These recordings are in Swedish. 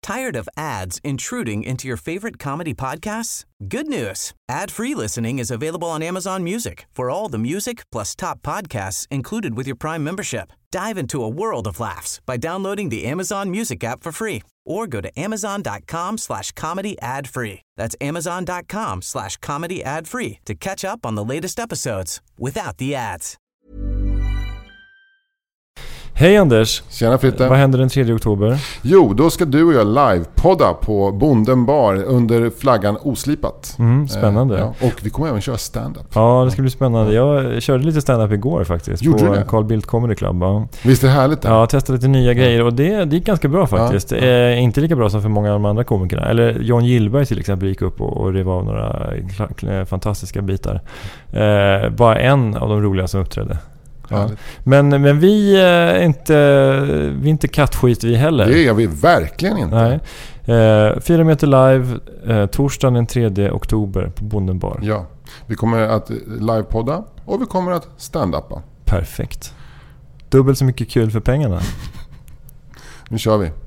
Tired of ads intruding into your favorite comedy podcasts? Good news. Ad-free listening is available on Amazon Music for all the music plus top podcasts included with your Prime membership. Dive into a world of laughs by downloading the Amazon Music app for free or go to amazon.com/comedy ad-free. That's amazon.com/comedy ad-free to catch up on the latest episodes without the ads. Hej Anders. Tjena Fritte. Vad händer den 3 oktober? Jo, då ska du och jag live-podda på Bonden Bar under flaggan Oslipat. Spännande. Ja, och vi kommer även köra stand-up. Ja, det ska bli spännande. Jag körde lite stand-up igår faktiskt. Gjorde på du det? Carl Bildt Comedy Club. Ja. Visst är det härligt det? Ja, jag testade lite nya grejer och det gick ganska bra faktiskt. Inte lika bra som för många av de andra komikerna. Eller John Gillberg till exempel gick upp och rev av några fantastiska bitar. Bara en av de roliga som uppträdde. Ja. Men vi är inte kattskit vi heller. Det är vi verkligen inte. Nej. 4 meter live torsdagen den 3 oktober på Bonden Bar. Ja, vi kommer att livepodda och vi kommer att stand-uppa. Perfekt. Dubbelt så mycket kul för pengarna. Nu kör vi.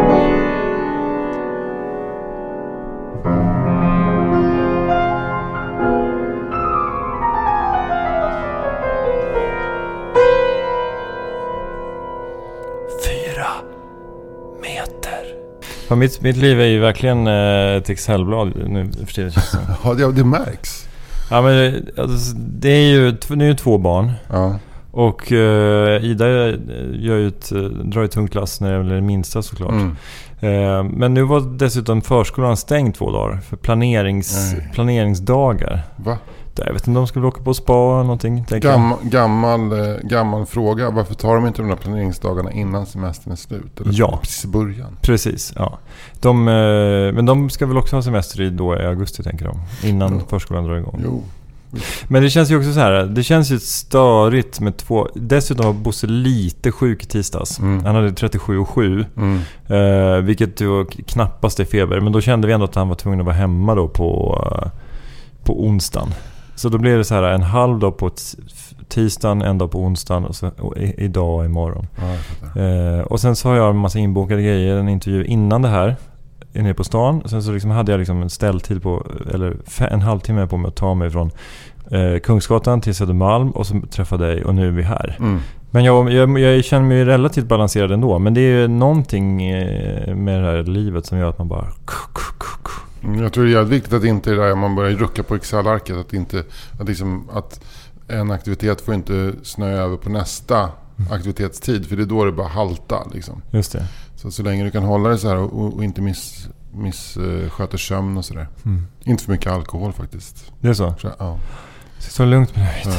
Ja, mitt liv är ju verkligen ett Excelblad nu för tiden. Ja, det märks. Ja, men alltså, det är ju nu är 2 barn. Ja. Och Ida drar ju tungt lass när det är det minsta såklart. Men nu var dessutom förskolan stängt 2 dagar för planeringsdagar. Va? Jag vet inte om de skulle åka på spa eller någonting. Gammal fråga. Varför tar de inte de där planeringsdagarna innan semestern är slut? Eller ja, precis i början. Precis, ja. Men de ska väl också ha semester i augusti, tänker de. Innan förskolan drar igång. Jo. Men det känns ju också så här. Det känns ju störigt med 2. Dessutom var Bosse lite sjuk i tisdags. Han hade 37,7. Vilket då knappast är feber. Men då kände vi ändå att han var tvungen att vara hemma då på onsdagen. Så då blev det så här en halv dag på tisdagen, en dag på onsdagen och idag och imorgon. Och sen så har jag en massa inbokade grejer, en intervju innan det här nere på stan. Sen så liksom hade jag liksom en ställtid på, eller en halvtimme på mig att ta mig från Kungsgatan till Södermalm och så träffade dig och nu är vi här. Men jag känner mig relativt balanserad ändå. Men det är ju någonting med det här livet som gör att man bara... Jag tror det är viktigt att inte det där man börjar rucka på Excel-arket, att en aktivitet får inte snöa över på nästa aktivitetstid, för det är då det bara halta liksom. Just det. Så länge du kan hålla det så här och inte missköta sömn och sådär. Inte för mycket alkohol faktiskt. Det är så? Ja. Så lugnt med det.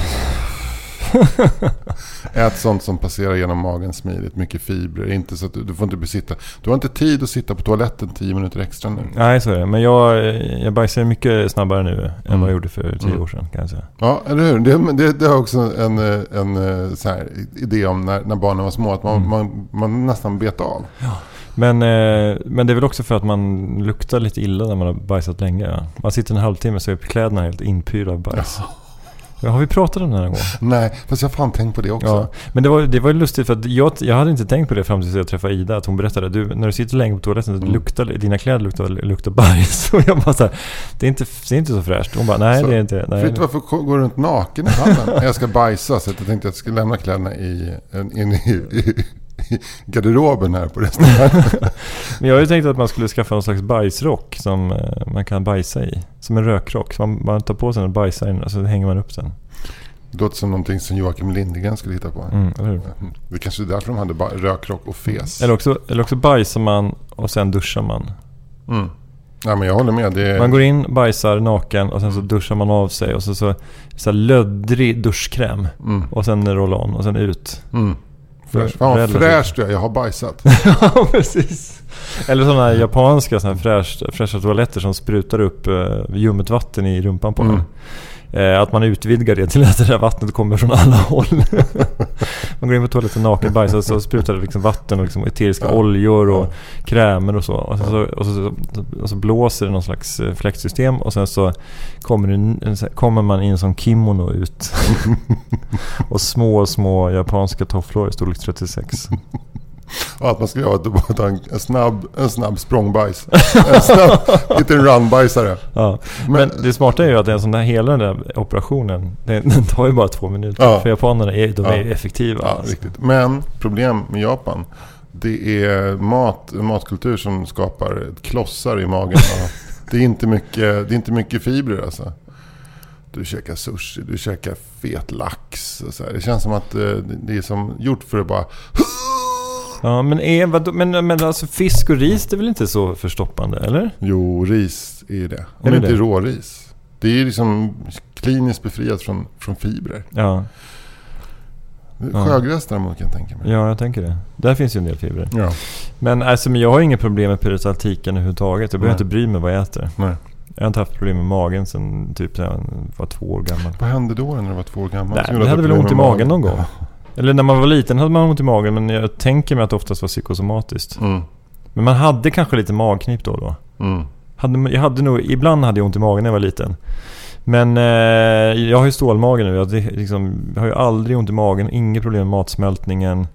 Ät sånt som passerar genom magen smidigt, mycket fibrer, inte så att du får inte sitta. Du har inte tid att sitta på toaletten 10 minuter extra nu. Nej, så är det. Men jag bajsar mycket snabbare nu än vad jag gjorde för 10 år sedan, kan jag säga. Ja, eller hur? Det har också en så här idé om när barnen var små, att man nästan bet av. Ja. Men det är väl också för att man luktar lite illa när man har bajsat länge. Ja. Man sitter en halvtimme så är kläderna helt inpyrda av bajs. Ja. Har vi pratat om det här en gång? Nej, fast jag har fan tänkt på det också. Ja, men det var ju lustigt för att jag hade inte tänkt på det fram tills jag träffade Ida, att hon berättade när du sitter länge på toaletten dina kläder luktar bajs. Och jag bara så här, det är inte så fräscht. Hon bara, nej så, det är inte. Nej. Fritt, varför går du runt naken i hallen? Jag ska bajsa, så jag tänkte att jag skulle lämna kläderna in i garderoben här på restaurangen. Men jag har ju tänkt att man skulle skaffa någon slags bajsrock som man kan bajsa i. Som en rökrock. Så man tar på sig den och bajsar in och så hänger man upp den. Det låter som någonting som Joakim Lindgren skulle hitta på. Det kanske är därför de hade rökrock och fes. Eller också bajsar man och sen duschar man. Ja, men jag håller med. Man går in, bajsar naken och sen så duschar man av sig. Och så löddrig duschkräm. Och sen roll-on och sen ut. Fan fräscht jag har bajsat. Ja, precis. Eller sådana här japanska fräscha toaletter som sprutar upp ljummet vatten i rumpan på en. Att man utvidgar det till att det där vattnet kommer från alla håll. Man går in på toaletten naken, bajsar, så sprutar det liksom vatten och liksom eteriska oljor och krämer och så. Och så blåser det någon slags fläktsystem och sen så kommer man in som kimono ut. Och små japanska tofflor i storlek 36. Och att man skulle ha en snabb språngbajs. Lite en runbajsare. Ja. Men det smarta är ju att en sån här, hela den där operationen, den tar ju bara 2 minuter. Ja. För japanerna är effektiva. Ja, alltså. Riktigt. Men problem med Japan, det är matkultur som skapar klossar i magen. Det är inte mycket fibrer alltså. Du käkar sushi, du käkar fet lax och så här. Det känns som att det är som gjort för att bara... Ja, men alltså fisk och ris, det är väl inte så förstoppande, eller? Jo, ris är det. Om det inte är råris. Det är liksom kliniskt befriat från fibrer. Ja. Sjögräs däremot kan jag tänka mig. Ja, jag tänker det. Där finns ju en del fibrer. Ja. Men jag har inga problem med peristaltiken överhuvudtaget. Jag behöver inte bry mig vad jag äter. Nej. Jag har inte haft problem med magen sen typ jag var 2 år gammal. Vad hände då när du var 2 år gammal? Nej, jag hade väl ont i magen någon gång. Eller när man var liten hade man ont i magen, men jag tänker mig att det oftast var psykosomatiskt. Men man hade kanske lite magknip då och då. Ibland hade jag ont i magen när jag var liten. Men jag har ju stålmagen nu. Jag har ju aldrig ont i magen, inga problem med matsmältningen.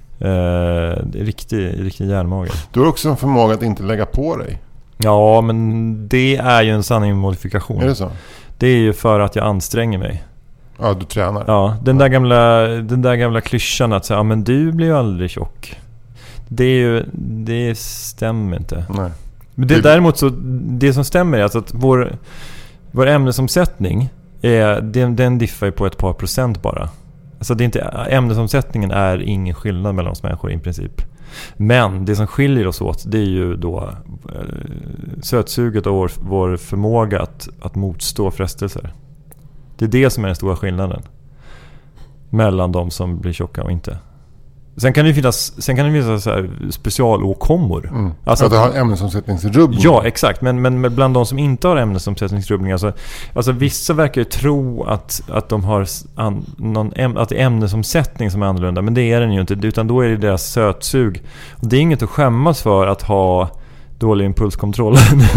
Riktig järnmage. Du har också en förmåga att inte lägga på dig. Ja, men det är ju en sanning med modifikation. Är det så? Det är ju för att jag anstränger mig. Ja, du tränar. Ja, den där gamla klyschan att säga, ja, men du blir ju aldrig tjock. Det stämmer inte. Nej. Men däremot så, det som stämmer är alltså att vår ämnesomsättning den diffar ju på ett par procent bara. Alltså ämnesomsättningen är ingen skillnad mellan oss människor i princip. Men det som skiljer oss åt, det är ju då sötsuget och vår förmåga att motstå frestelser. Det är det som är den stora skillnaden mellan de som blir tjocka och inte. Sen kan det finnas så här specialåkommor. Alltså att du har ämnesomsättningsrubbningar. Ja, exakt. Men bland de som inte har ämnesomsättningsrubbningar, alltså vissa verkar ju tro att de har att det är ämnesomsättning som är annorlunda, men det är den ju inte, utan då är det deras sötsug. Och det är inget att skämmas för att ha dålig impulskontroll.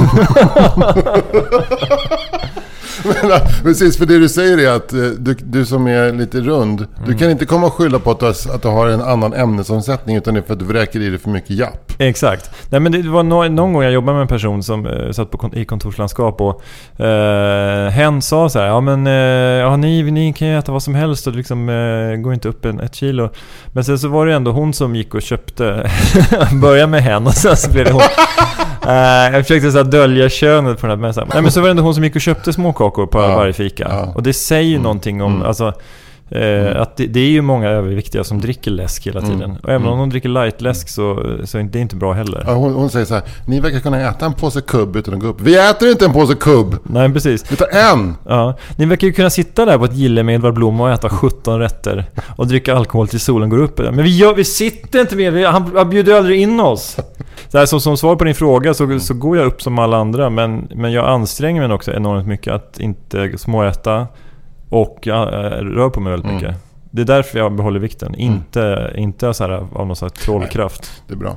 Precis, för det du säger är att du som är lite rund, du kan inte komma och skylla på att du har en annan ämnesomsättning, utan det är för att du vräker i dig för mycket japp. Exakt. Nej, men det var någon gång jag jobbade med en person som satt i kontorslandskap och hen sa så här, ja men ni kan ju äta vad som helst och liksom går inte upp 1 kilo. Men sen så var det ändå hon som gick och köpte börja med hen och sen så blev det hon. Jag försökte så här dölja könet på den här. Nej, men så var det ändå hon som gick och köpte småkakor på varje fika. Ja. Och det säger ju någonting om alltså, att det är ju många överviktiga som dricker läsk hela tiden. Och även om de dricker lightläsk så är det inte bra heller. Ja, hon säger så här, ni verkar kunna äta en påse kubb utan att gå upp. Vi äter inte en påse kubb! Nej, precis. Vi tar en! Ja, ni verkar ju kunna sitta där på ett gille med Edvard Blom och äta 17 rätter och dricka alkohol till solen går upp. Men vi sitter inte med, han bjuder aldrig in oss. Så här, som svar på din fråga så går jag upp som alla andra, men jag anstränger mig också enormt mycket att inte småäta och jag rör på mig väldigt mycket. Det är därför jag behåller vikten, inte så här av någon sorts trollkraft. Det är bra.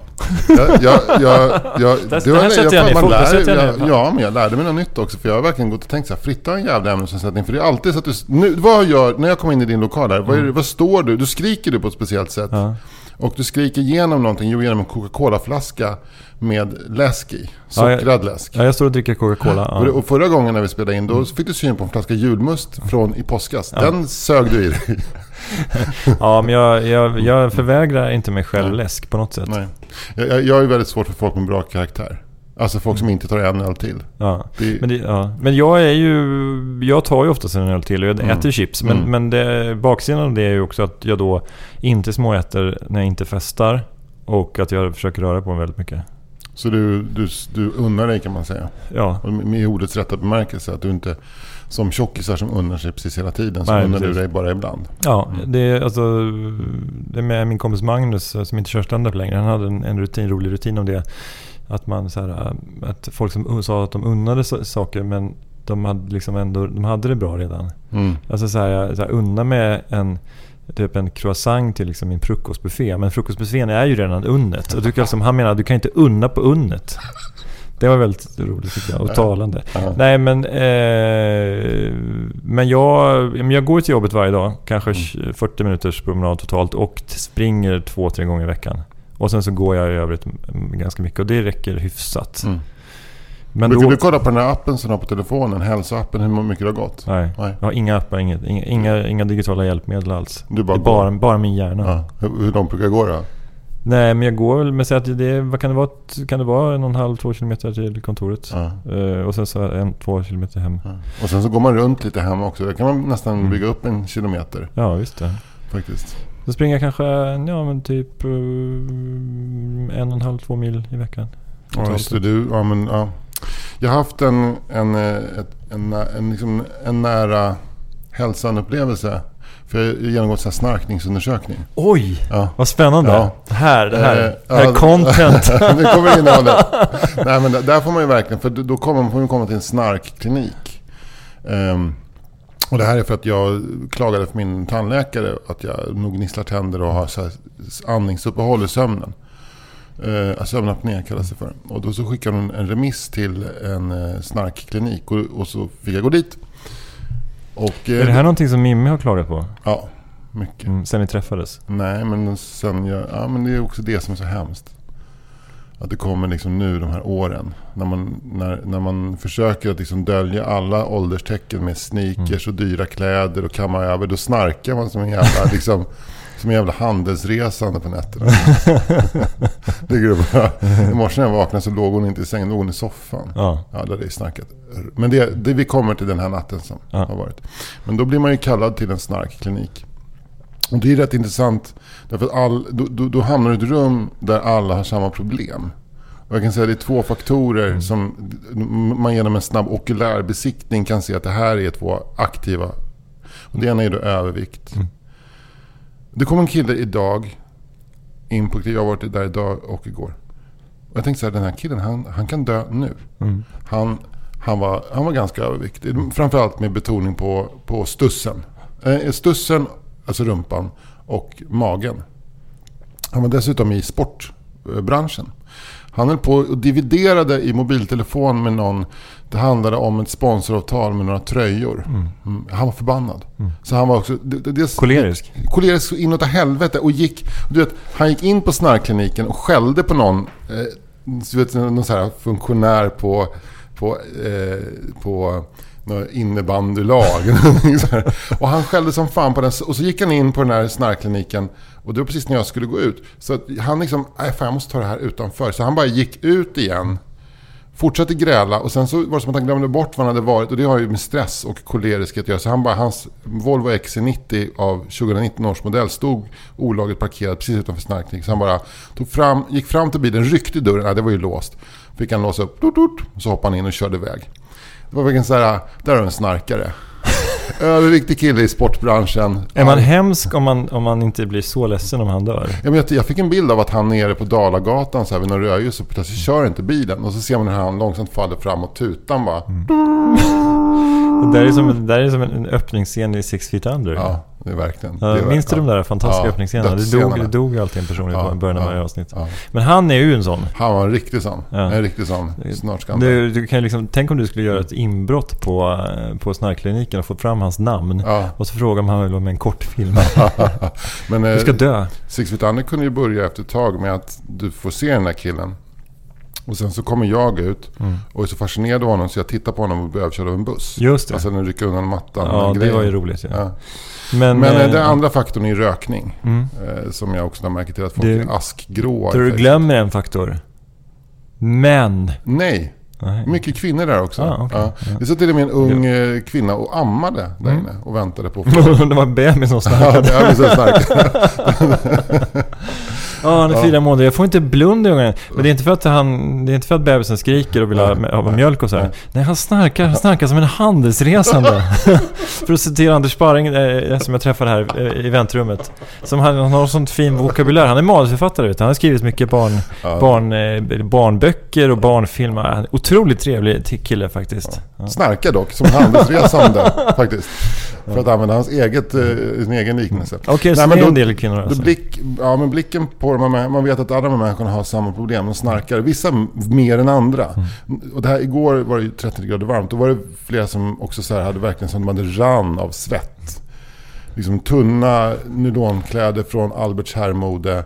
Men jag lärde mig något nytt också, för jag har verkligen gått och tänkt så här, fritta en jävla ämnesomsättning, för det är alltid så att vad gör när jag kommer in i din lokal där, vad står du? Du skriker du på ett speciellt sätt. Ja. Och du skriker igenom någonting, genom en Coca-Cola-flaska med läsk i. Sockrad läsk. Ja, jag står och dricker Coca-Cola. Ja. Och förra gången när vi spelade in, då fick du syn på en flaska julmust från i påskas. Den sög du i dig. Ja, men jag förvägrar inte mig själv läsk på något sätt. Nej. Jag är väldigt svårt för folk med bra karaktär. Alltså folk som inte tar en öl till. Ja. Men jag tar ju oftast en öl till och jag äter chips. Men baksidan av det är ju också att jag då inte småäter när jag inte festar. Och att jag försöker röra på mig väldigt mycket. Så du unnar dig, kan man säga. Ja. Med ordets rätta bemärkelse, att du inte som tjockisar som unnar sig precis hela tiden, så unnar du dig bara ibland. Ja, det är med min kompis Magnus som inte kör stand-up längre. Han hade en rolig rutin om det. Att man så här, att folk som sa att de unnade saker, men de hade liksom ändå, de hade det bra redan. Alltså så här unna med en croissant till liksom min frukostbuffé, men frukostbuffén är ju redan unnet. Och han menar att du kan inte unna på unnet. Det var väldigt roligt, tycker jag, och talande. Nej, men jag går till jobbet varje dag, kanske 40 minuters promenad totalt, och springer 2-3 gånger i veckan. Och sen så går jag i övrigt ganska mycket. Och det räcker hyfsat. Men brukar du kolla på den här appen som du har på telefonen, hälsoappen, hur mycket det har gått? Nej. Jag har inga appar, inga digitala hjälpmedel alls. Du det är bara min hjärna. Ja. Hur långt brukar gå då? Nej, men jag går väl med att vad kan det vara 1,5-2 kilometer till kontoret. Och sen så 1-2 kilometer hem. Och sen så går man runt lite hem också. Där kan man nästan bygga upp 1 kilometer. Ja, visst det. Faktiskt. Så springer jag kanske typ 1,5-2 mil i veckan. Ja, just det. Jag har haft en nära hälsoupplevelse. För jag har genomgått en snarkningsundersökning. Oj, vad spännande. Ja. Det här är content. Det kommer innehålla. Nej, men där får man ju verkligen, för då får man komma till en snarkklinik. Och det här är för att jag klagade för min tandläkare att jag nog gnisslar tänder och har så här andningsuppehåll i sömnen. Sömnapné kallas det för. Och då så skickade hon en remiss till en snarkklinik och så fick jag gå dit. Och, är det här någonting som Mimmi har klagat på? Ja, mycket. Sen ni träffades? Nej, men sen men det är också det som är så hemskt. Att det kommer liksom nu de här åren när man försöker att liksom dölja alla ålderstecken med sneakers och dyra kläder och kamma över, då snarkar man som en jävla liksom som en jävla handelsresande på nätterna. I morse när jag vaknade så låg hon inte i sängen, låg hon i soffan. Ja, där är snarkat. Men det vi kommer till den här natten som har varit. Men då blir man ju kallad till en snarkklinik. Och det är rätt intressant därför att då hamnar du i ett rum där alla har samma problem. Och jag kan säga att det är 2 faktorer som man genom en snabb okulär besiktning kan se att det här är 2 aktiva. Och det ena är då övervikt. Det kom en kille idag in på, jag har varit där idag och igår. Och jag tänkte så här, den här killen han kan dö nu. Han var ganska överviktig. Framförallt med betoning på stussen. Stussen, alltså rumpan, och magen. Han var dessutom i sportbranschen. Han höll på och dividerade i mobiltelefon med någon. Det handlade om ett sponsoravtal med några tröjor. Han var förbannad. Så han var också kolerisk inåt helvete och han gick in på snarkkliniken och skällde på någon någon så här funktionär på innebandylag. Och han skällde som fan på den. Och så gick han in på den här snarkkliniken. Och det var precis när jag skulle gå ut. Så att han liksom, jag måste ta det här utanför. Så han bara gick ut igen. Fortsatte gräla. Och sen så var det som att han glömde bort vad han hade varit. Och det har ju med stress och koleriskhet att göra. Så hans Volvo XC90 av 2019 års modell stod olagligt parkerad precis utanför snarkkliniken. Så han bara gick fram till bilen, ryckte dörren. Det var ju låst. Fick han låsa upp. Så hoppade han in och körde iväg. Det var verkligen så här, där är en snarkare. Överviktig kille i sportbranschen. Är man hemsk om man inte blir så ledsen om han dör? Ja, men jag fick en bild av att han nere på Dalagatan så här, vid någon rödljus och plötsligt kör inte bilen. Och så ser man hur han långsamt faller framåt tutan bara. Det där är som en öppningsscen i 6 Feet Under. Ja, det är verkligen. Minns du de där fantastiska öppningsscenerna? Det dog ju alltid en person i början av varje avsnitt. Ja. Men han är ju en sån. Han var en riktig sån. En riktig sån. Snart ska du kan liksom, tänk om du skulle göra ett inbrott på snarkkliniken och få fram hans namn. Och så frågar man väl om en kortfilm. Men du ska dö. 6 Feet Under kunde ju börja efter ett tag med att du får se den där killen. Och sen så kommer jag ut och är så fascinerad av honom så jag tittar på honom och börjar köra av en buss. Just det. Alltså den rycker undan mattan. Ja, det var ju roligt. Ja. Men den andra faktorn är rökning. Som jag också har märkt till att folk är askgråa. Du glömmer en faktor. Män. Nej. Mycket kvinnor där också. Okay. Det så till och med en ung kvinna och ammade där inne och väntade på det var en bebis som starkade. Ja, bebis som starkade. Han är 4 månader. Jag får inte blunda i ögonen. Men det är inte för att bebisen skriker och vill ha mjölk och så här. Nej, han snarkar som en handelsresande. För att citera Anders Sparring som jag träffade här i eventrummet. Som han har sånt fin vokabulär. Han är manusförfattare. Han har skrivit mycket barnböcker och barnfilmer. Otroligt trevlig kille faktiskt. Snarkar dock som handelsresande faktiskt. För att använda hans sin egen liknelse. Okej, så det är en del kvinnor alltså. Men blicken på man vet att alla de här människorna har samma problem. De snarkar. Vissa mer än andra. Och det här, igår var det ju 30 grader varmt. Då var det flera som också så här hade verkligen som de hade rann av svett. Liksom tunna nylonkläder från Alberts herrmode.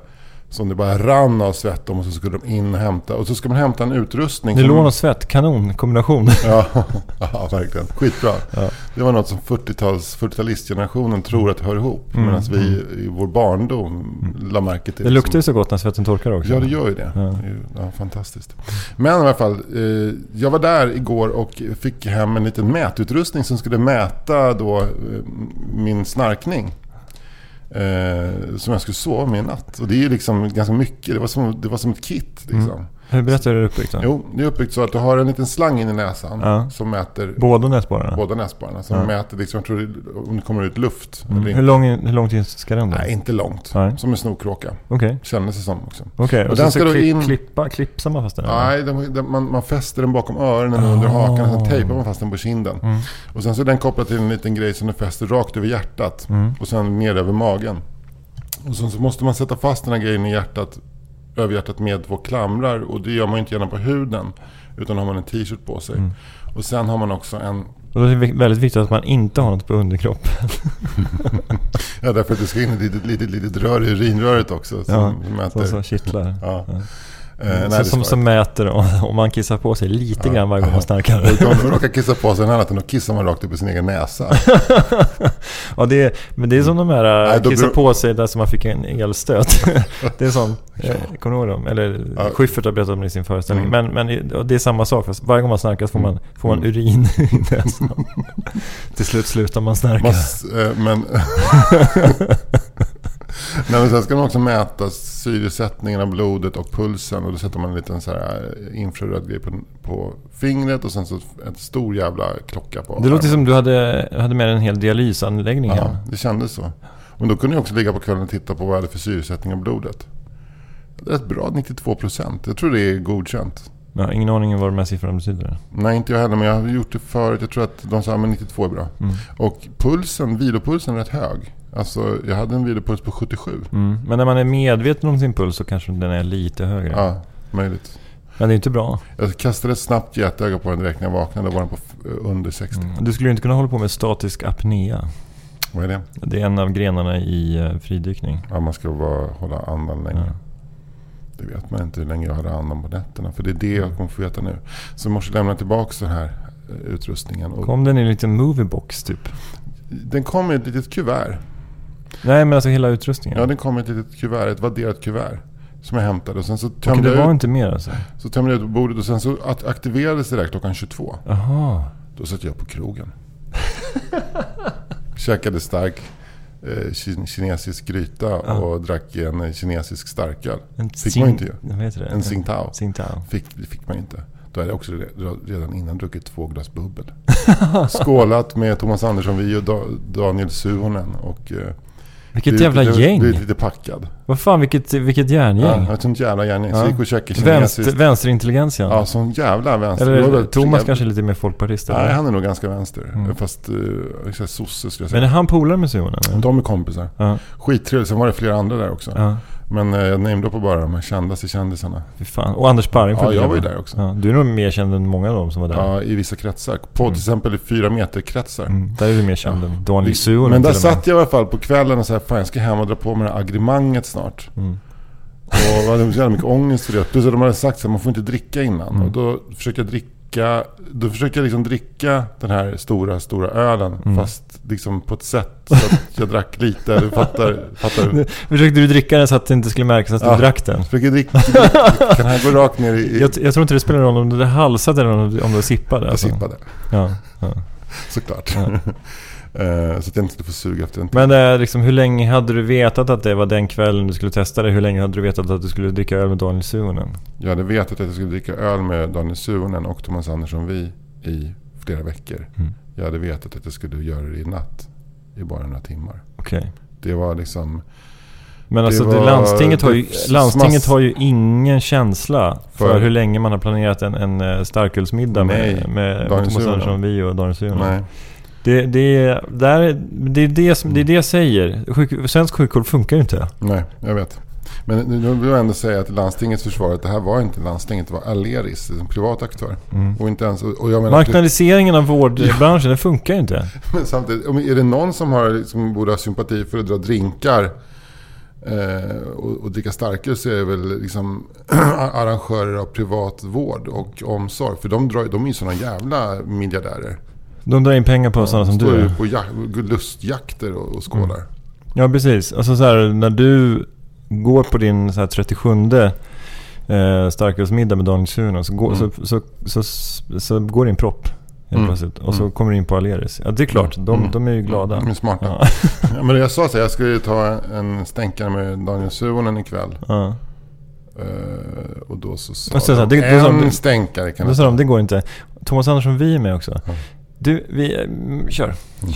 som det bara rann av svett om, och så skulle de in och hämta. Och så ska man hämta en utrustning. Nylon och svett, kanon kombination. Ja, verkligen. Skitbra. Ja. Det var något som 40-talistgenerationen tror att det hör ihop. Medan vi i vår barndom la märke till. Det luktar ju så gott när svetten torkar också. Ja, det gör ju det. Ja, fantastiskt. Men i alla fall, jag var där igår och fick hem en liten mätutrustning som skulle mäta då min snarkning. Som jag skulle sova med i natt. Och det är ju liksom ganska mycket. Det var som ett kit liksom. Hur berättar du det uppbyggt då? Jo, det är uppbyggt så att du har en liten slang in i näsan som mäter båda näsborrarna. Som mäter liksom, jag tror om det kommer ut luft eller inte. Hur lång tid ska den då? Nej, inte långt. Nej. Som en snorkråka. Kändes det som också. Och den ska då klipsar man fast den? Nej, man fäster den bakom öronen under hakan och sen tejpar man fast den på kinden. Och sen så är den kopplad till en liten grej som den fäster rakt över hjärtat och sen ner över magen. Och sen så måste man sätta fast den här grejen i hjärtat, över hjärtat med 2 klamrar, och det gör man inte gärna på huden utan har man en t-shirt på sig. Och sen har man också en... Och det är väldigt viktigt att man inte har något på underkroppen. Ja, därför att det ska in ett litet rör i urinröret också. Som mäter. Så kittlar. Ja. Som mäter om man kissar på sig lite grann varje gång man snarkar. Om man råkar kissa på sig en annat än att kissa man rakt upp i sin egen näsa. Ja, men det är som de här kissar på sig där som man fick en elstöt. Det är sån, kommer du ihåg dem? Eller Schyffert har berättat om det i sin föreställning. Men det är samma sak. Fast varje gång man snarkar får man urin i näsan. Till slut slutar man snarka. Men sen ska man också mäta syresättningen av blodet och pulsen, och då sätter man en liten så här infraröd grej på fingret och sen så en stor jävla klocka på. Det låter som du hade med en hel dialysanläggning här. Ja, det kändes så. Men då kunde jag också ligga på kvällen och titta på vad jag hade för syresättning av blodet. Det är rätt bra, 92%. Jag tror det är godkänt. Ja, ingen aning om vad de här siffrorna betyder. Nej, inte jag heller, men jag har gjort det förut. Jag tror att de sa att 92 är bra. Och vilopulsen är rätt hög. Alltså, jag hade en vilopuls på 77. Men när man är medveten om sin puls så kanske den är lite högre. Ja, möjligt. Men det är inte bra. Jag kastade ett snabbt getöga på den direkt när jag vaknade. Då var den på under 60. Du skulle ju inte kunna hålla på med statisk apnea. Vad är det? Det är en av grenarna i fridykning. Ja, man ska hålla andan länge. Ja. Det vet man inte hur länge jag hade andan på nätterna. För det är det jag kommer få veta nu. Så jag måste lämna tillbaka den här utrustningen. Kom den i en liten moviebox typ? Den kom i ett litet kuvert. Nej, men alltså hela utrustningen? Ja, den kom i ett litet kuvert, ett vadderat kuvert som jag hämtade. Och sen så tömde det var inte mer alltså? Så tömde jag ut på bordet och sen så aktiverades det där klockan 22. Aha. Då satt jag på krogen. Käkade stark kinesisk gryta och drack en kinesisk starköl. Fick man inte ju. Vad heter det? En Tsingtao. Tsingtao. Fick man inte. Då hade jag också redan innan druckit 2 glas bubbel. Skålat med Thomas Andersson, vi och Daniel Suhonen. Och vilket jävla gäng. Du är lite packad. Vad fan, vilket järngäng. Ja, ett sånt jävla järngäng. Så gick och käkade kinesiskt. Vänsterintelligensen. Ja, sån jävla vänster. Eller Thomas kanske lite mer folkpartist. Nej, han är nog ganska vänster. Fast sosse skulle jag säga. Men är han polare med Suhonen? De är kompisar. Skittrevligt. Sen var det flera andra där också. Men jag nämnde på bara de här kändaste kändisarna. Fy fan. Och Anders Parring. Ja, jag var ju där också. Ja, du är nog mer känd än många av dem som var där. Ja, i vissa kretsar. På till exempel 4 meter kretsar. Där är du mer känd än Daniel Suhonen. Men där satt jag i alla fall på kvällen och sa, fan jag ska hem och dra på med det här agreemanget snart. Och jag hade så mycket ångest för det. Plus att de hade sagt att man får inte dricka innan. Och då försökte jag dricka den här stora ölen fast liksom på ett sätt så att jag drack lite. Du fattar. Försökte du dricka den så att det inte skulle märkas att du drack den? Försökte dricka. Kan här gå rakt ner i... Jag tror inte det spelar någon roll om du halsade eller om du sippade. Jag sippade. Ja. Såklart. Så att jag inte skulle få suga efter en tid. Men liksom, hur länge hade du vetat att det var den kvällen du skulle testa det? Hur länge hade du vetat att du skulle dricka öl med Daniel Suhonen? Jag hade vetat att jag skulle dricka öl med Daniel Suhonen och Thomas Andersson i flera veckor. Jag hade vetat att jag skulle göra det i natt i bara några timmar. Okej. Det var liksom... Men alltså landstinget har ju ingen känsla för hur länge man har planerat en starkölsmiddag med Thomas Andersson och Daniel Suhonen. Nej. Det är det jag säger. Svensk sjukvård funkar ju inte. Nej, jag vet. Men nu vill jag ändå säga att landstingets försvar, att det här var inte landstinget, det var Aleris, en privat aktör. Och inte ens, och jag menar marknadiseringen av vårdbranschen, det funkar ju inte. Men samtidigt, är det någon som borde ha sympati för att dra drinkar och dricka starkare, så är det väl liksom arrangörer av privat vård och omsorg. För de är ju såna jävla miljardärer. De drar in pengar på sådana som du är. På lustjakter och skålar. Ja, precis. Alltså så här, när du går på din så här 37:e starkölsmiddag med Daniel Suhonen så går det en propp helt plötsligt. Och så kommer du in på Aleris. Ja, det är klart. De är ju glada. De är smarta. Ja, men jag sa så här, jag skulle ju ta en stänkare med Daniel Suhonen ikväll. Ja. Och då så sa de, en stänkare kan då sa de, det går inte. Thomas Andersson, vi är med också. Du, kör.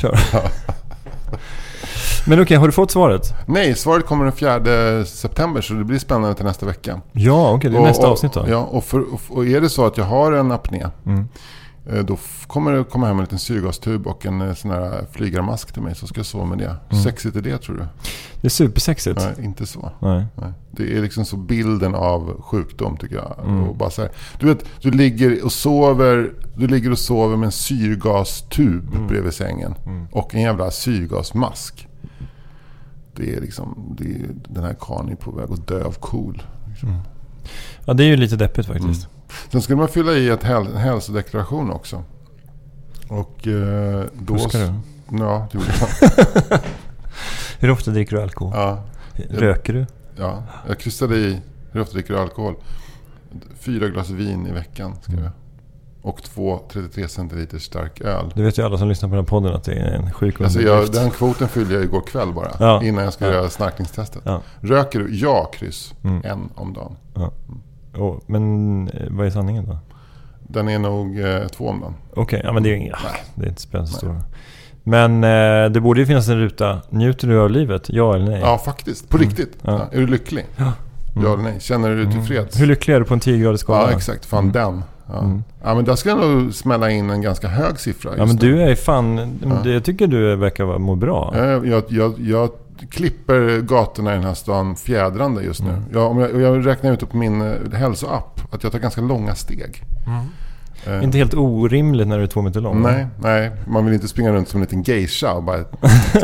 Men okej, har du fått svaret? Nej, svaret kommer den 4 september, så det blir spännande till nästa vecka. Ja, okej, det är nästa avsnitt då. Ja, och är det så att jag har en apné, då kommer det komma hem en liten syrgastub och en sån här flygarmask till mig, så ska jag sova med det. Sexigt är det, tror du? Det är supersexigt. Nej, inte så. Nej. Det är liksom så bilden av sjukdom, tycker jag. Och bara så här, du vet, du ligger och sover med en syrgastub bredvid sängen och en jävla syrgasmask. Det är liksom, den här karln är på väg att dö av KOL. Liksom. Ja, det är ju lite deppigt faktiskt. Sen skulle man fylla i en hälsodeklaration också. Och då... Fuskar du? Ja, det gjorde jag. Hur ofta dricker du alkohol? Ja. Röker du? Ja, jag kryssade i hur ofta dricker du alkohol. 4 glas vin i veckan, skrev jag. Och 2 33 centiliter stark öl. Det vet ju alla som lyssnar på den podden att det är en sjuk underdrift. Alltså den kvoten fyllde jag igår kväll bara. Innan jag skulle göra snarkningstestet. Ja. Röker du? Ja, kryss. 1 om dagen. Ja. Men vad är sanningen då? Den är nog 2 om dagen. Okej, ja, men det är inte spännande stora. Men det borde ju finnas en ruta. Njuter du av livet? Ja eller nej? Ja, faktiskt. På riktigt. Ja. Är du lycklig? Ja. Ja eller nej? Känner du dig tillfreds? Hur lycklig är du på en 10-gradig skala? Ja, exakt. Fan den. Ja, men där ska jag nog smälla in en ganska hög siffra. Ja, men du är fan... Jag tycker du verkar må bra. Jag klipper gatorna i den här stan fjädrande just nu. Jag räknar ut på min hälsoapp att jag tar ganska långa steg. Inte helt orimligt när du är 2 meter lång. Nej, man vill inte springa runt som en liten geisha och bara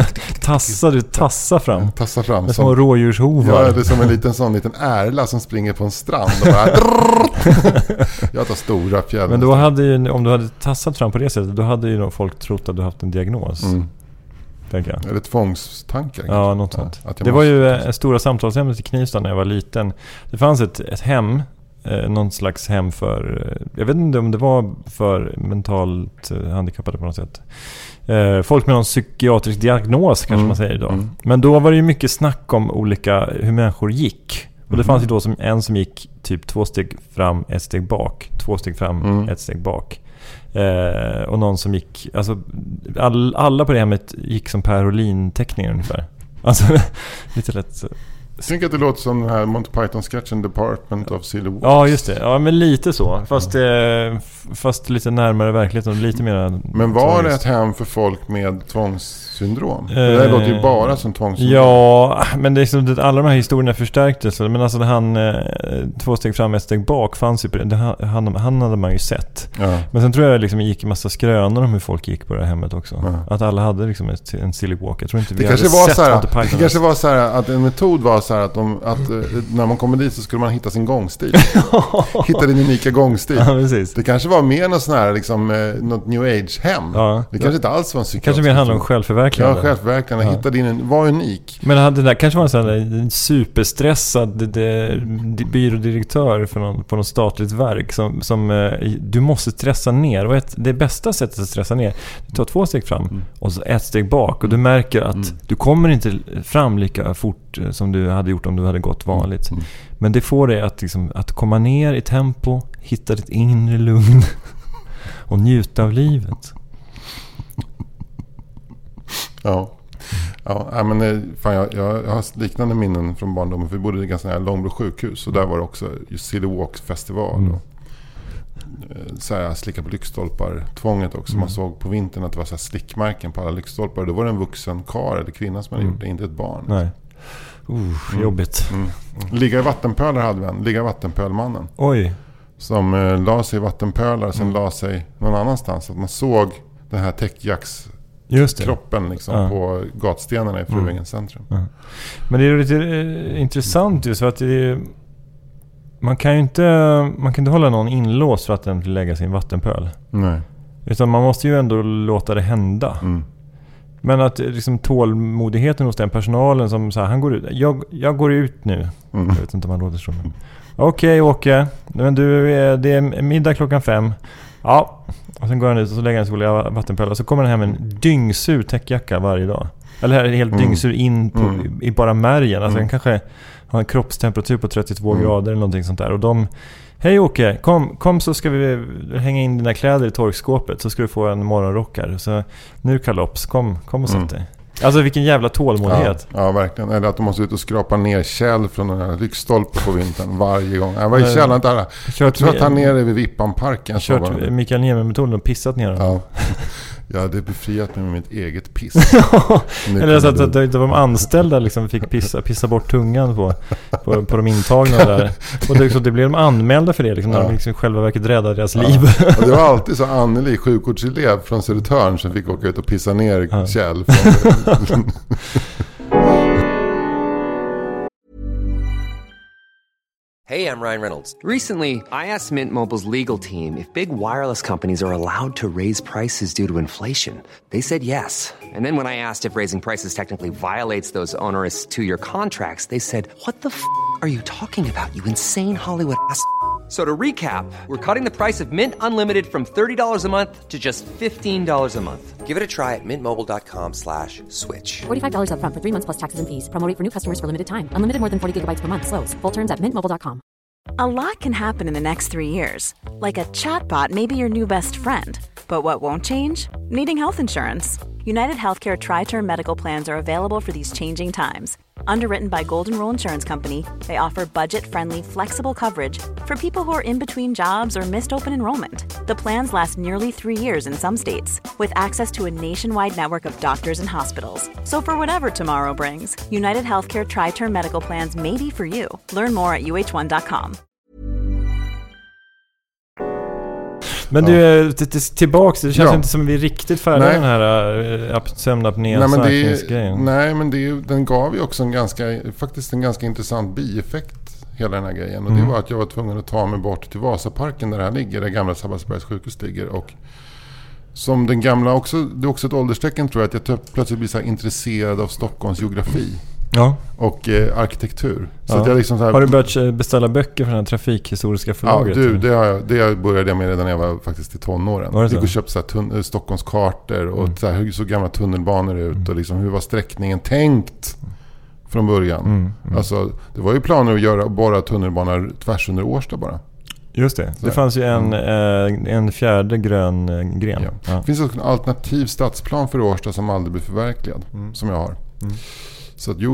tassa fram. Tassa fram med små rådjurshovar. Ja, det är som en liten ärla som springer på en strand och bara jag tar stora fjädrar. Men då hade ju, om du hade tassat fram på det sättet, då hade ju nog folk trott att du haft en diagnos. Tänker jag. Eller tvångstankar. Ja, något sånt. Det var ju stora samtalsämnet i Knivsta när jag var liten. Det fanns ett hem, någon slags hem för, jag vet inte om det var för mentalt handikappade på något sätt. Folk med någon psykiatrisk diagnos kanske man säger idag. Men då var det ju mycket snack om hur människor gick. Och det fanns ju då en som gick typ 2 steg fram, 1 steg bak, 2 steg fram, 1 steg bak. Och någon som gick, alltså alla på det hemmet gick som Per Olin-teckningar ungefär. Alltså lite lätt. Jag tänker att det låter som den här Monty Python-sketchen Department of Silly Walks. Ja, just det. Ja, men lite så. Fast lite närmare verkligheten och lite mer. Men var det ett hem för folk med tvångssyndrom? Det här låter ju bara som tvångssyndrom. Ja, men det är som att alla de här historierna förstärktes. Men alltså han 2 steg fram, 1 steg bak fanns ju på det. Han hade man ju sett. Ja. Men sen tror jag liksom gick en massa skrönor om hur folk gick på det här hemmet också. Ja. Att alla hade liksom en silly walk. Jag tror inte vi hade sett det kanske var så här att en metod var så här att när man kommer dit så skulle man hitta sin gångstil. Hitta din unika gångstil. Ja, precis. Det kanske var mer något sån här liksom, något new age hem. Ja. Det kanske inte alls var en psykiatrisk. Kanske mer handlar om självförverkligande. Ja, självförverkligande. Ja. Hitta var unik. Men det där kanske var en sån här superstressad byrådirektör på något statligt verk som du måste stressa ner. Och det bästa sättet att stressa ner, du tar 2 steg fram och så 1 steg bak. Och du märker att du kommer inte fram lika fort som du hade gjort om du hade gått vanligt. Men det får dig att komma ner i tempo, hitta ditt inre lugn och njuta av livet. Ja, men fan, jag har liknande minnen från barndomen. För vi bodde i ganska nära Långbro sjukhus. Och där var det också just Silly Walk festival. Och så här, slicka på lyktstolpar. Tvånget också. Man såg på vintern att det var så här slickmärken på alla lyktstolpar. Då var det en vuxen karl eller kvinna som hade gjort det, inte ett barn. Nej. Jobbigt. Ligga i vattenpölar hade vi en. Ligga i vattenpölmannen. Oj. Som la sig i vattenpölar och sen la sig någon annanstans. Så att man såg den här täckjacks kroppen liksom, på gatstenarna i Fruängens centrum. Men det är lite intressant just för att man kan inte hålla någon inlåst för att den vill lägga sin vattenpöl. Nej. Utan man måste ju ändå låta det hända. Men att liksom tålmodigheten hos den personalen som så här, han går ut. Jag går ut nu. Jag vet inte om han låter så. Okej, Åke. Men det är middag 5:00. Ja. Och sen går han ut och så lägger han sig på vattenpöl. Och så kommer han hem med en dyngsur täckjacka varje dag. Eller helt dyngsur in i bara märgen. Alltså han kanske har en kroppstemperatur på 32 grader eller någonting sånt där. Och hej Åke, kom så ska vi hänga in dina kläder i torkskåpet så ska du få en morgonrockare. Så nu kalops, kom och sätt dig. Alltså vilken jävla tålmodighet. Ja, verkligen. Eller att de måste ut och skrapa ner kärl från den här lyktstolpen på vintern varje gång. Jag var i källan där. Jag tror att han nere vid Vippanparken. Kört Mikael Niemi-metoden och pissat ner den. Ja. Jag hade befriat mig med mitt eget piss. Eller så att de anställda liksom fick pissa bort tungan på de intagna där. Och det blev de anmälda för det liksom, när de liksom själva verket räddade deras liv. Och det var alltid så Anneli, sjukvårdselev från Södertörn, som fick åka ut och pissa ner Kjell. Hey, I'm Ryan Reynolds. Recently, I asked Mint Mobile's legal team if big wireless companies are allowed to raise prices due to inflation. They said yes. And then when I asked if raising prices technically violates those onerous 2-year contracts, they said, "What the f*** are you talking about, you insane Hollywood ass?" So to recap, we're cutting the price of Mint Unlimited from $30 a month to just $15 a month. Give it a try at mintmobile.com/switch. $45 up front for 3 months plus taxes and fees. Promo rate for new customers for limited time. Unlimited more than 40 gigabytes per month. Slows full terms at mintmobile.com. A lot can happen in the next 3 years. Like a chatbot may be your new best friend. But what won't change? Needing health insurance. United Healthcare Tri-Term Medical Plans are available for these changing times. Underwritten by Golden Rule Insurance Company, they offer budget-friendly, flexible coverage for people who are in between jobs or missed open enrollment. The plans last nearly 3 years in some states, with access to a nationwide network of doctors and hospitals. So for whatever tomorrow brings, United Healthcare Tri-Term Medical Plans may be for you. Learn more at uh1.com. Men du, tillbaks, det känns inte som vi är riktigt färdiga den här sömnapné-grejen. Nej, men den gav ju också en ganska intressant bieffekt, hela den här grejen. Och det var att jag var tvungen att ta mig bort till Vasaparken där det här ligger, där gamla Sabbatsbergs sjukhus ligger. Och som den gamla också, det är också ett ålderstecken tror jag, att jag plötsligt blir så här intresserad av Stockholms geografi. Ja. Och arkitektur. Så att jag liksom så här, har du börjat beställa böcker från den trafikhistoriska förlaget? Ja, det började jag med redan när jag var faktiskt i tonåren. Jag gick och köpte så här Stockholms kartor och så här, hur så gamla tunnelbanor ut och liksom, hur var sträckningen tänkt från början. Alltså, det var ju planer att borra tunnelbanor tvärs under Årsta bara. Just det. Det fanns ju en fjärde grön gren. Ja. Det finns också en alternativ stadsplan för Årsta som aldrig blir förverkligad, som jag har. Så att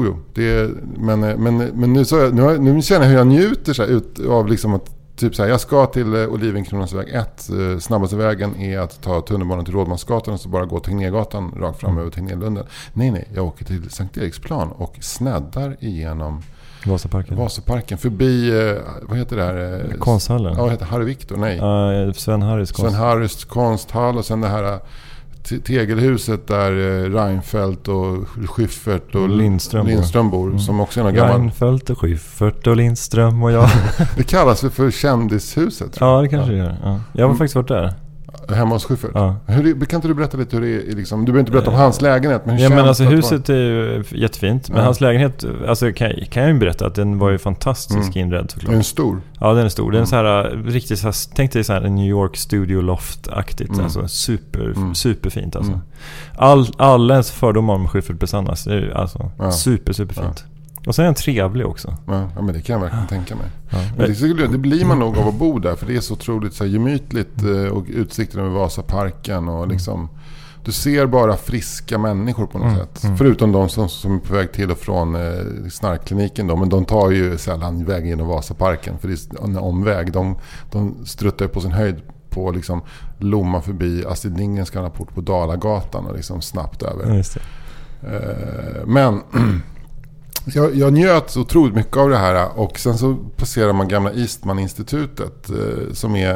men nu känner jag hur jag njuter så här, av liksom att typ så här, jag ska till Olivenkronans väg 1. Snabbaste vägen är att ta tunnelbanan till Rådmansgatan och så bara gå Tegnérgatan rakt fram över Tegnérlunden. Nej, jag åker till Sankt Eriksplan och snäddar igenom Vasaparken förbi, vad heter det här? Konsthallen. Ja, heter Harry Victor, nej. Sven Harrys konsthall och sen det här tegelhuset där Reinfeldt och Schyffert och Lindström bor, som också är någon gammal. Reinfeldt och Schyffert och Lindström och jag. Det kallas för kändishuset. Ja, det kanske det gör. Ja. Jag har faktiskt varit där. Hemma hos Schyffert. Ja. Kan inte du berätta lite hur det är liksom, du behöver inte berätta om hans lägenhet, men hur men alltså huset är ju jättefint, men hans lägenhet, alltså kan jag ju berätta att den var ju fantastisk inredd såklart. Den är stor. Ja, den är stor. Den är så här riktigt så här, tänk dig så här en New York studio loft-aktigt, alltså superfint alltså. Alla ens fördomar om Schyffert besannas. Det är ju alltså superfint. Och sen är han trevlig också. Ja, men det kan jag verkligen tänka mig. Ja. Men det blir man nog av att bo där, för det är så otroligt så här gemytligt och utsikten över Vasaparken och liksom, du ser bara friska människor på något sätt. Förutom de som är på väg till och från snarkkliniken då, men de tar ju sällan vägen genom Vasaparken, för det är en omväg. De struttar på sin höjd på liksom Lomma förbi Astrid Lindgrens gamla port på Dalagatan och liksom snabbt över. Ja, just det. Men Jag njöt otroligt mycket av det här, och sen så passerar man gamla Eastman-institutet som är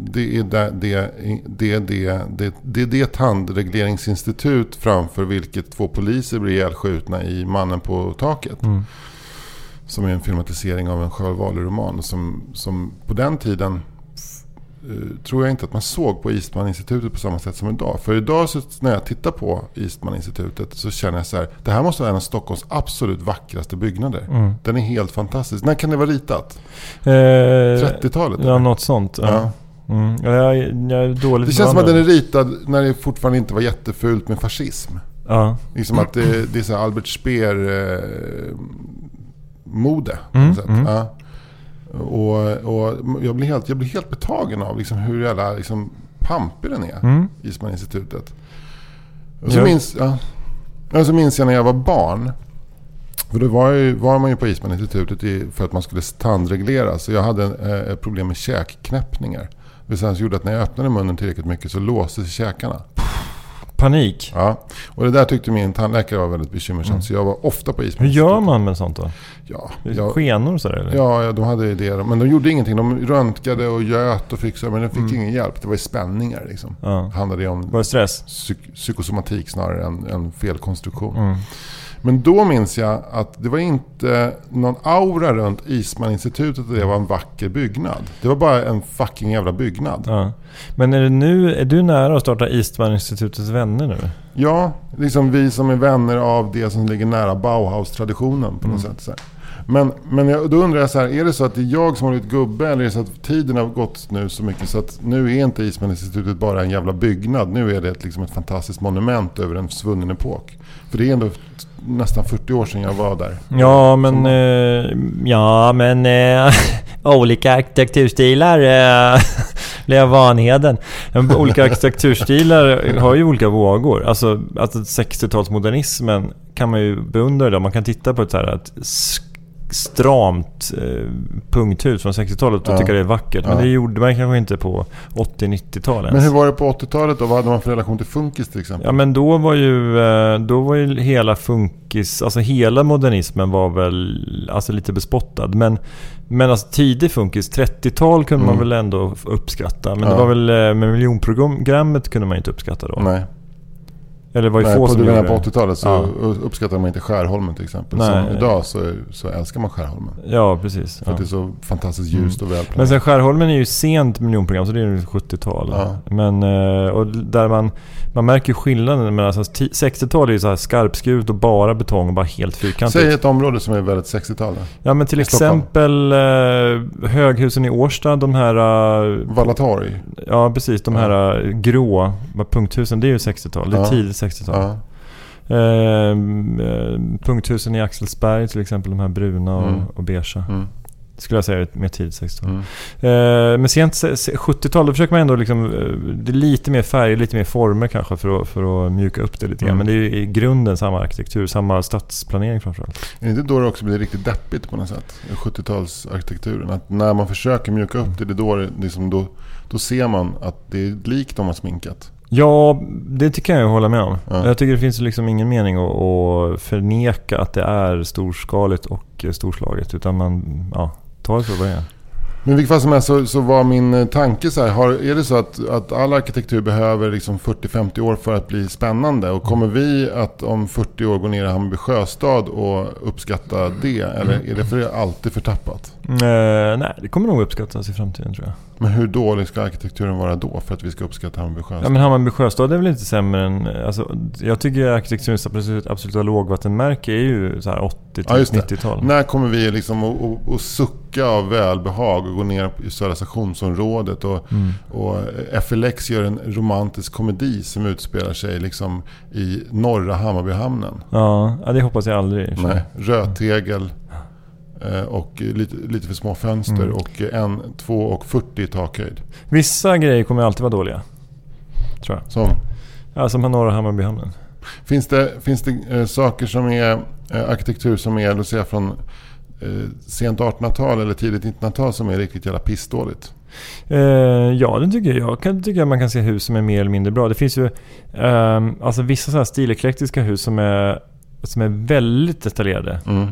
det tandregleringsinstitut framför vilket 2 poliser blir ihjälskjutna i Mannen på taket. Som är en filmatisering av en Sjöwall Wahlöö-roman som på den tiden tror jag inte att man såg på Eastman-institutet på samma sätt som idag. För idag så, när jag tittar på Eastman-institutet, så känner jag så här: det här måste vara en av Stockholms absolut vackraste byggnader. Den är helt fantastisk. När kan det vara ritat? 30-talet? Ja, något sånt. Ja. Jag är dåligt. Det känns som att den är ritad när det fortfarande inte var jättefult med fascism. Ja. Liksom att det är så Albert Speer mode på något sätt. Ja. Och jag blir helt betagen av liksom hur jävla liksom pampig den är, Eastman-institutet. Och så minns jag när jag var barn. För då var man ju på Eastman-institutet för att man skulle tandreglera. Så jag hade ett problem med käkknäppningar. Det sen gjorde att när jag öppnade munnen tillräckligt mycket så låste sig käkarna. Panik. Ja, och det där tyckte min tandläkare var väldigt bekymmersamt. Så jag var ofta på Eastman. Hur gör man med sånt då? Skenor så där, eller? Ja, de hade det. Men de gjorde ingenting. De röntgade och göt och fixade, men de fick ingen hjälp. Det var spänningar liksom. Det handlade om var det stress? Psykosomatik snarare än felkonstruktion. Men då minns jag att det var inte någon aura runt Eastman-institutet, och det var en vacker byggnad. Det var bara en fucking jävla byggnad. Ja. Men är du nära att starta Eastman-institutets vänner nu? Ja, liksom vi som är vänner av det som ligger nära Bauhaus-traditionen på något sätt. Så här. Men då undrar jag så här, är det så att det är jag som har blivit gubbe, eller är det så att tiden har gått nu så mycket så att nu är inte Eastman-institutet bara en jävla byggnad, nu är det liksom ett fantastiskt monument över en svunnen epok. För det är ändå nästan 40 år sedan jag var där. Olika arkitekturstilar blev Vanheden. Olika arkitekturstilar har ju olika vågor. Alltså 60-talsmodernismen kan man ju beundra det. Man kan titta på ett så här stramt punkthus från 60-talet och tycka det är vackert. Men det gjorde man kanske inte på 80-90-talet. Men hur var det på 80-talet då? Vad hade man för relation till funkis till exempel? Ja, men då var ju hela funkis, alltså hela modernismen var väl alltså lite bespottad. Men alltså tidig funkis, 30-tal kunde man väl ändå uppskatta. Men det var väl med miljonprogrammet kunde man inte uppskatta då. Nej. Eller var ju få som på 80-talet så uppskattar man inte Skärholmen till exempel. Som idag så älskar man Skärholmen. Ja, precis. För att det är så fantastiskt ljust och välplanerat. Men sen Skärholmen är ju sent miljonprogram, så det är ju 70-tal. Ja. Men och där man märker ju skillnaden. Men alltså 60-tal är ju så här skarpskuret och bara betong och bara helt fyrkantigt. Säg ett område som är väldigt 60-tal. Ja, men till exempel höghusen i Årstad, de här Vallatorg. Ja, precis, de här grå punkthusen, det är ju 60-tal. Det är tidigt 60-tal. Punkthusen i Axelsberg till exempel, de här bruna och beigea. Skulle jag säga mer tidigt 60-tal. Men sent 70-tal, då försöker man ändå liksom, det är lite mer färg, lite mer former kanske för att mjuka upp det lite grann. Men det är ju i grunden samma arkitektur, samma stadsplanering framförallt. Är det inte då det också blir riktigt deppigt på något sätt? 70-talsarkitekturen, att när man försöker mjuka upp det, då ser man att det är likt de har sminkat. Ja, det tycker jag hålla med om. Jag tycker det finns liksom ingen mening att förneka att det är storskaligt och storslaget, utan man tar det för vad det är. Men vilket fall som helst så var min tanke så här, är det så att all arkitektur behöver liksom 40-50 år för att bli spännande, och kommer vi att om 40 år gå ner i Hammarby Sjöstad och uppskatta det, eller är det för alltid förtappat? Nej, det kommer nog uppskattas i framtiden, tror jag. Men hur dålig ska arkitekturen vara då för att vi ska uppskatta Hammarby Sjöstad? Ja, men Hammarby Sjöstad är väl inte sämre än... Alltså, jag tycker arkitekturens absoluta lågvattenmärke är ju så här 80-90-tal. När kommer vi liksom att sucka av välbehag och gå ner i Södra stationsområdet och FLX gör en romantisk komedi som utspelar sig liksom i norra Hammarbyhamnen? Ja, det hoppas jag aldrig. Nej, rödtegel och lite för små fönster och 2,40 i takhöjd. Vissa grejer kommer alltid vara dåliga, tror jag. Som norra Hammarbyhamnen. Finns det saker som är arkitektur som är, låt säga, från sent 1800-tal eller tidigt 1900-tal som är riktigt jävla pissdåligt? Ja, det tycker jag. Jag tycker att man kan se hus som är mer eller mindre bra. Det finns ju alltså vissa så här stileklektiska hus som är väldigt detaljerade.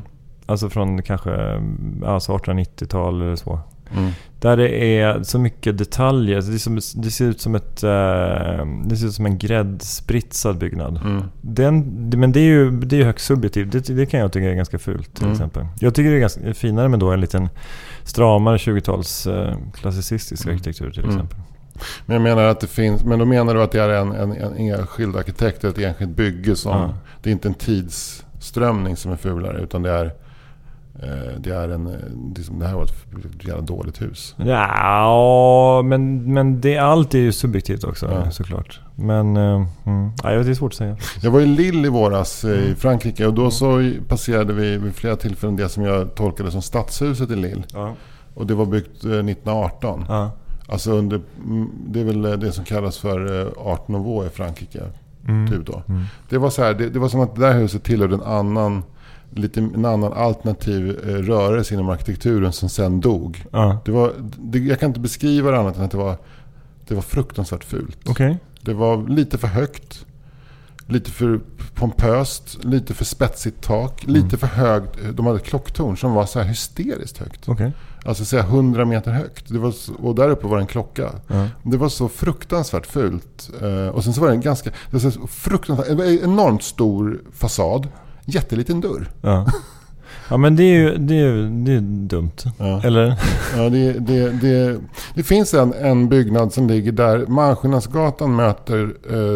Alltså från kanske 1890-tal eller så. Där det är så mycket detaljer. Det ser ut som en gräddspritsad byggnad. Men det är ju högst subjektivt. Det kan jag tycka är ganska fult till exempel. Jag tycker det är ganska finare med då en liten stramare 20-tals klassicistisk arkitektur till exempel. Men jag menar att det finns, men då menar du att det är en enskild arkitekt, ett enskilt bygge som det är inte en tidsströmning som är fulare, utan det är det här var ett jävla dåligt hus. Ja, men det allt är ju subjektivt också såklart. Men det är svårt att säga. Jag var i Lille i våras i Frankrike, och då så passerade vi vid flera tillfällen det som jag tolkade som stadshuset i Lille. Och det var byggt 1918. Alltså det är väl det som kallas för Art Nouveau i Frankrike. Typ då. Det var så här, det var som att det där huset tillhörde en annan alternativ rörelse inom arkitekturen som sen dog. Jag kan inte beskriva det annat än att det var fruktansvärt fult. Okay. Det var lite för högt, lite för pompöst, lite för spetsigt tak, lite för högt. De hade klocktorn som var så här hysteriskt högt. Okay. Alltså säga 100 meter högt. Och där uppe var en klocka. Det var så fruktansvärt fult. Och sen så var det det var så fruktansvärt, en enormt stor fasad. Jätteliten dörr. Ja, men det är ju dumt. Eller? Ja, det finns en byggnad som ligger där Malmskillnadsgatan möter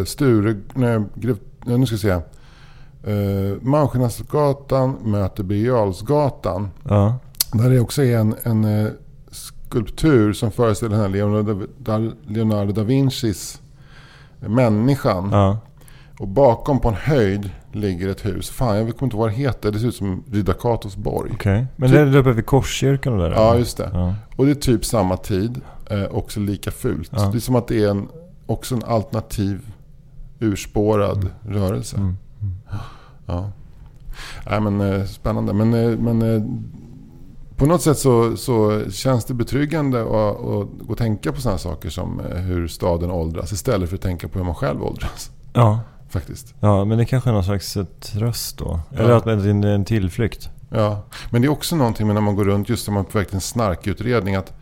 Malmskillnadsgatan möter Birger Jarlsgatan. Där det också är en skulptur som föreställer den här Leonardo da Vincis människan. Och bakom på en höjd ligger ett hus. Fan, jag vet inte vad det heter. Det ser ut som Ridder Katos borg. Okay. Men det är uppe vid Korskyrkan där? Ja, just det. Och det är typ samma tid. Också lika fult. Det är som att det är också en alternativ urspårad rörelse. Ja. Nej, men spännande. Men på något sätt så känns det betryggande att tänka på sådana saker som hur staden åldras istället för att tänka på hur man själv åldras. Ja. Faktiskt. Ja, men det kanske är någon slags tröst då. Eller att det är en tillflykt. Ja, men det är också någonting med när man går runt just när man är på väg till en snarkutredning att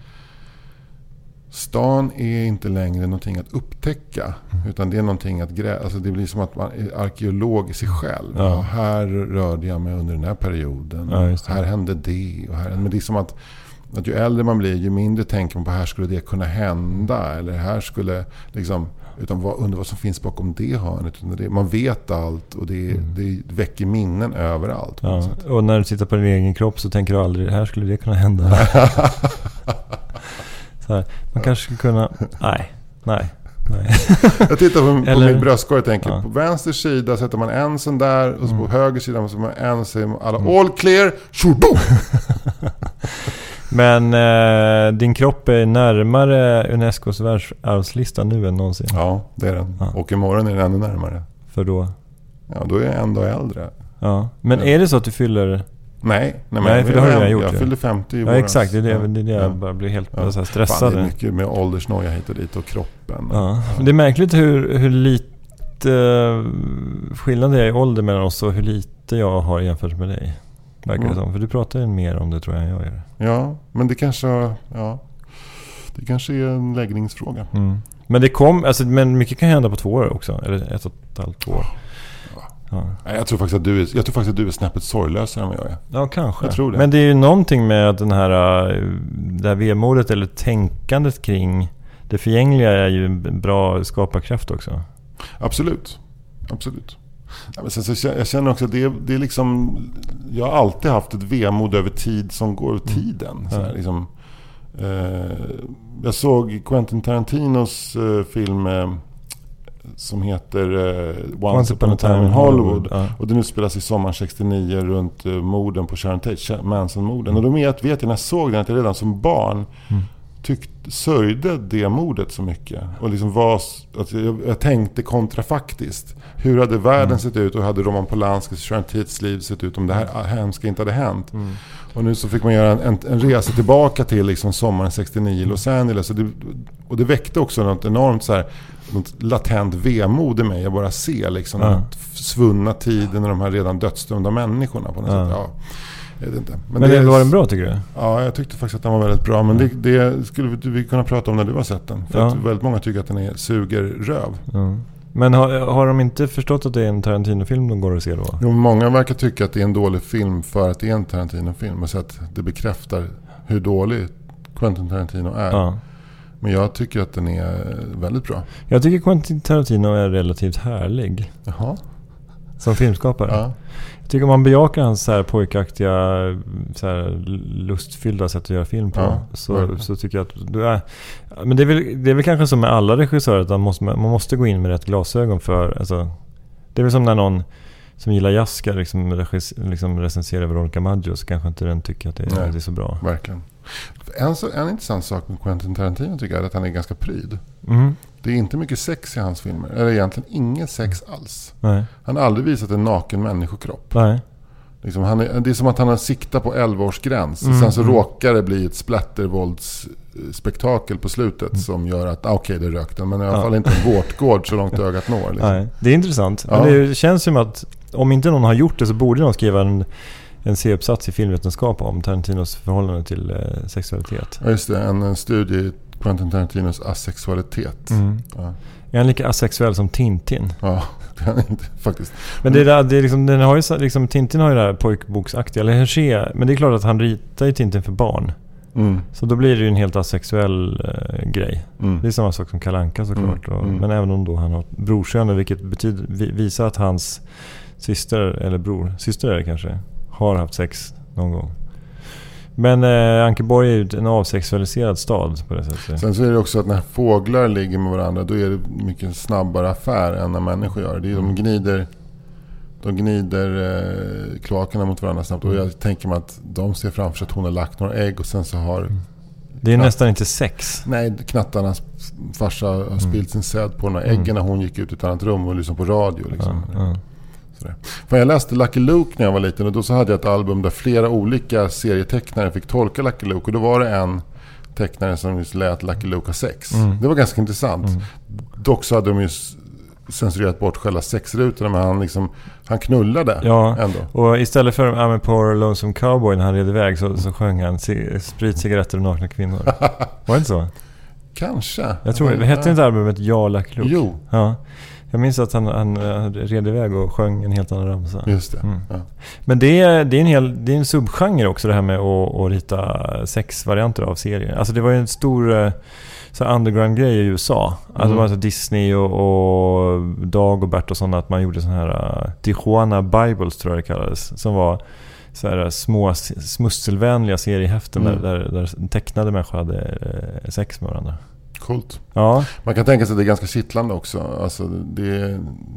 stan är inte längre någonting att upptäcka utan det är någonting att alltså det blir som att man är arkeolog i sig själv. Ja, här rörde jag mig under den här perioden. Ja, här hände det. Och men det är som att ju äldre man blir ju mindre tänker man på här skulle det kunna hända eller här skulle liksom utan undra vad som finns bakom det hörnet. Man vet allt och det väcker minnen överallt. Ja. Och när du tittar på din egen kropp så tänker du aldrig här skulle det kunna hända. Så här, man kanske skulle kunna... Nej. Jag tittar på min bröstkorg och tänker på vänster sida sätter man en sån där och så på höger sida sätter man en så alla all clear. Men din kropp är närmare Unescos världsarvslista nu än någonsin. Ja, det är den. Och imorgon är den ännu närmare. För då? Ja, då är jag ändå äldre. Ja. Men är det så att du fyller... Nej, för det har jag gjort. Jag fyllde 50 i våras. Ja, exakt. Det är det jag bara blir helt så här stressad. Fan, det är mycket med åldersnoja hit och dit och kroppen. Ja. Det är märkligt hur lite skillnad det är i ålder mellan oss och hur lite jag har jämfört med dig. Verkar det som. För du pratar ju mer om det tror jag gör. Ja, men det kanske är en läggningsfråga. Men men mycket kan hända på 2 år också. Eller 1,5 år. Ja. Jag tror faktiskt att du är snäppet sorglösare än vad jag är. Ja, kanske. Jag tror det. Men det är ju någonting med det här vemodet eller tänkandet kring det förgängliga är ju en bra skaparkraft också. Absolut. Ja, men sen så jag känner också att det är liksom jag har alltid haft ett vemod över tid som går tiden. Så här, liksom, jag såg Quentin Tarantinos film som heter Once Upon a Time in Hollywood. Och den utspelas i sommaren 69 runt morden på Sharon Tate, Manson-morden. Och då vet jag när jag såg den att jag redan som barn sörjde det mordet så mycket. Och liksom jag tänkte kontrafaktiskt. Hur hade världen sett ut och hade Roman Polanskis Sharon Tates liv sett ut om det här hemska inte hade hänt. Och nu så fick man göra en resa tillbaka till liksom sommaren 69 i Los Angeles. Och det väckte också något enormt så här, något latent vemod i mig. Jag bara ser liksom den svunna tiden och de här redan dödsdömda människorna på något sätt. Ja. Jag vet inte. Men det var den bra tycker du? Ja, jag tyckte faktiskt att den var väldigt bra. Men det skulle vi kunna prata om när du har sett den. För att väldigt många tycker att den suger röv. Ja. Men har de inte förstått att det är en Tarantino-film de går och ser då? Jo, många verkar tycka att det är en dålig film för att det är en Tarantino-film. Och så att det bekräftar hur dålig Quentin Tarantino är. Ja. Men jag tycker att den är väldigt bra. Jag tycker Quentin Tarantino är relativt härlig. Jaha. Som filmskapare. Ja. Jag tycker om man bejakar hans så här pojkaktiga, så här lustfyllda sätt att göra film på, så tycker jag att du är... Men det är väl kanske som med alla regissörer att man måste gå in med rätt glasögon för... Alltså, det är väl som när någon som gillar jazz ska liksom recensera Veronica Maggio, så kanske inte den tycker att det är så bra. Verkligen. En intressant sak med Quentin Tarantino tycker jag är att han är ganska pryd. Mm. Det är inte mycket sex i hans filmer. Eller egentligen ingen sex alls. Nej. Han har aldrig visat en naken människokropp. Nej. Liksom det är som att han har siktat på 11-årsgräns. Sen så råkar det bli ett splattervåldsspektakel på slutet som gör att okej, det rökt den. Men i alla fall inte en vårtgård så långt ögat når. Liksom. Nej. Det är intressant. Ja. Men det känns som att om inte någon har gjort det så borde någon skriva en C-uppsats i filmvetenskap om Tarantinos förhållande till sexualitet. Ja, just det. En studie i Quentin Tarantinos asexualitet. Ja. Är han lika asexuell som Tintin? Ja, det är han inte faktiskt. Men det är liksom, den har ju liksom, Tintin har ju det här pojkboksaktiga, eller Hergé, men det är klart att han ritar ju Tintin för barn. Så då blir det ju en helt asexuell grej. Det är samma sak som Kalle Anka såklart. Men även om då han har brorsöner, vilket visar att hans syster eller syster är det kanske, har haft sex någon gång. Men Ankeborg är ju en avsexualiserad stad på det sättet. Sen så är det också att när fåglar ligger med varandra, då är det mycket snabbare affär än när människor gör det. De gnider kloakerna mot varandra snabbt. Och jag tänker mig att de ser framför sig att hon har lagt några ägg och sen så har... Det är nästan inte sex. Nej, knattarnas farsa har spilt sin säd på de här äggen när hon gick ut i ett annat rum och lyssnade på radio liksom. För jag läste Lucky Luke när jag var liten, och då så hade jag ett album där flera olika serietecknare fick tolka Lucky Luke, och då var det en tecknare som lät Lucky Luke ha sex. Det var ganska intressant. Dock så hade de ju censurerat bort själva sexrutorna, men han knullade ändå. Och istället för I'm a poor lonesome cowboy när han red iväg så sjöng han sprit, cigaretter och nakna kvinnor. Var det inte så? Kanske. Jag tror det hette inte albumet Ja Lucky Luke. Jo. Ja. Jag minns att han red iväg och sjöng en helt annan ramsa. Just det. Ja. Men det är en subgenre också, det här med att rita sexvarianter av serier. Alltså det var ju en stor så underground-grej i USA. Alltså var Disney och Dagobert och sådana, att man gjorde sådana här Tijuana Bibles tror jag det kallades, som var så här små smusselvänliga seriehäften där tecknade människor hade sex med varandra. Coolt. Ja. Man kan tänka sig att det är ganska kittlande också. Alltså det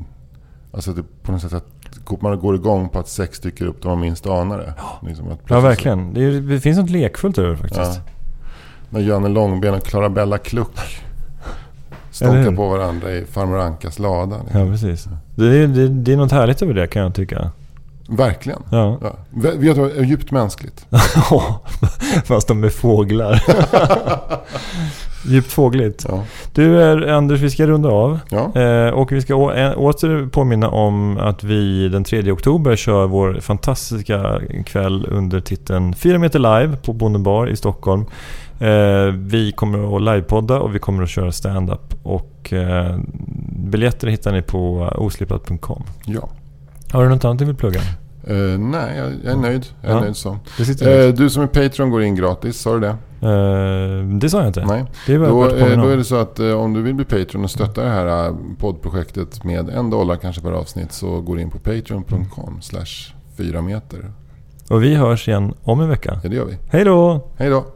på något sätt att man går igång på att sex dyker upp där man minst anar det. Liksom att verkligen. Det finns något lekfullt över faktiskt. Ja. När Janne Långben och Clarabella Kluck stånkar på varandra i Farmor Ankas lada. Liksom. Ja, precis. Det är något härligt över det, kan jag tycka. Verkligen. Ja. Vet du vad är djupt mänskligt? Fast de är fåglar. Djupt fågligt. Ja. Du Anders, vi ska runda av. Ja. Och vi ska åter påminna om att vi den 3 oktober kör vår fantastiska kväll under titeln 4 meter live på Bonden Bar i Stockholm. Vi kommer att livepodda och vi kommer att köra stand-up. Och biljetter hittar ni på oslippat.com. Ja. Har du något annat du vill plugga? Nej, jag är nöjd. Jag är nöjd så. Du som är Patreon går in gratis, sa du det? Det sa jag inte. Nej. Då är det så att om du vill bli Patreon och stötta det här poddprojektet med $1 kanske per avsnitt, så går in på patreon.com/4 meter. Och vi hörs igen om en vecka. Ja, det gör vi. Hej då! Hej då!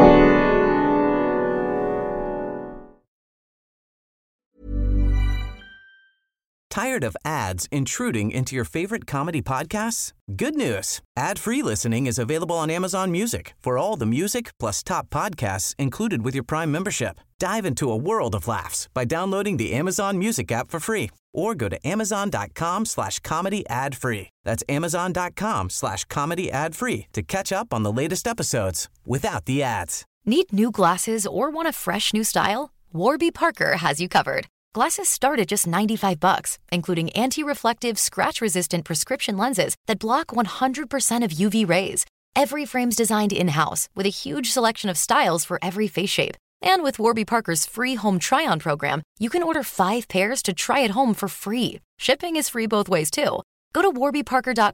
Tired of ads intruding into your favorite comedy podcasts? Good news. Ad-free listening is available on Amazon Music for all the music plus top podcasts included with your Prime membership. Dive into a world of laughs by downloading the Amazon Music app for free or go to amazon.com/comedy ad-free. That's amazon.com/comedy ad-free to catch up on the latest episodes without the ads. Need new glasses or want a fresh new style? Warby Parker has you covered. Glasses start at just $95, including anti-reflective, scratch-resistant prescription lenses that block 100% of UV rays. Every frame's designed in-house with a huge selection of styles for every face shape. And with Warby Parker's free home try-on program, you can order 5 pairs to try at home for free. Shipping is free both ways, too. Go to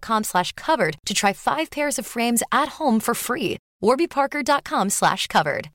warbyparker.com/covered to try 5 pairs of frames at home for free. warbyparker.com/covered.